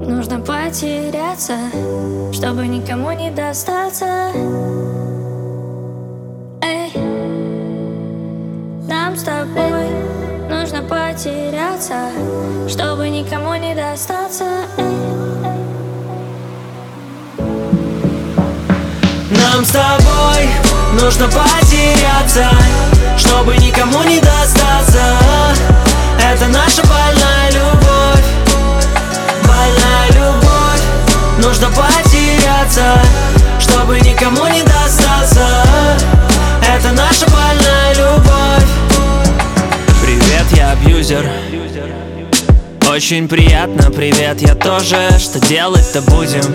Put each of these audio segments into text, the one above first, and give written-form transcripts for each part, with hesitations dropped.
Нужно потеряться, чтобы никому не достаться. Эй, нам с тобой нужно потеряться, чтобы никому не достаться. Нам с тобой нужно потеряться, чтобы никому не достаться. Это наша больная любовь, больная любовь. Нужно потеряться, чтобы никому не достаться. Это наша больная любовь. Привет, я абьюзер. Очень приятно, привет, я тоже. Что делать-то будем?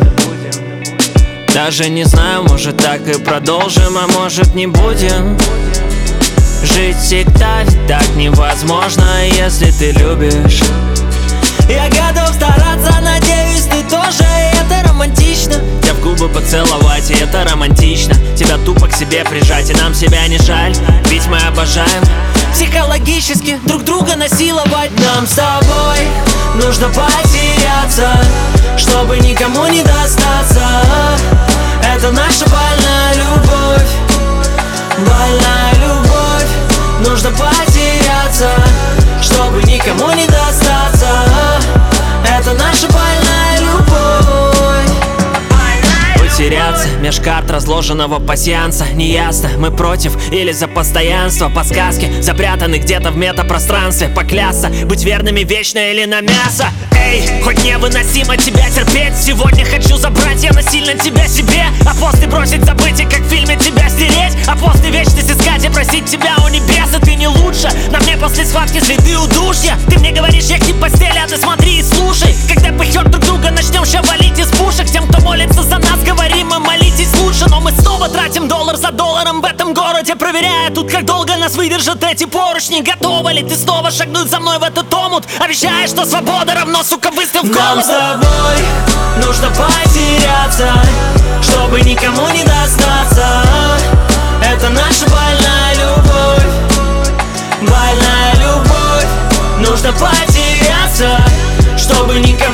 Даже не знаю, может так и продолжим, а может не будем. Жить всегда ведь так невозможно, если ты любишь. Я готов стараться, надеюсь, ты тоже, и это романтично. Тебя в губы поцеловать, и это романтично. Тебя тупо к себе прижать, и нам себя не жаль. Ведь мы обожаем психологически друг друга насиловать. Нам с тобой нужно потеряться, чтобы никому не достаться. Это наша больная любовь, больная любовь. Нужно потеряться, чтобы никому не достаться. Это наша больная любовь. Потеряться меж карт разложенного пасьянса. Неясно, мы против или за постоянство. Подсказки запрятаны где-то в метапространстве. Поклясться, быть верными вечно или на мясо. Эй, хоть невыносимо тебя терпеть, сегодня хочу забрать я насильно тебя себе. А после бросить, забыть и как в фильме тебя стереть. А после вечность искать и просить тебя у небес. И ты не лучше, на мне после схватки следы удушья. Ты мне говоришь, я к постели, а ты смотри и слушай. Когда пыхер друг друга начнем ща валить из пушек. Тем, кто молится за нас, говорим им, молитесь лучше. Но мы снова тратим доллар за долларом в этом городе, проверяя тут, как долго нас выдержат эти поручни. Готова ли ты снова шагнуть за мной в этот омут, обещая, что свобода равно, сука, выстрел в голову? Нам с тобой нужно потеряться, чтобы никому не достаться. Это наша больная любовь, больная любовь. Нужно потеряться, чтобы никому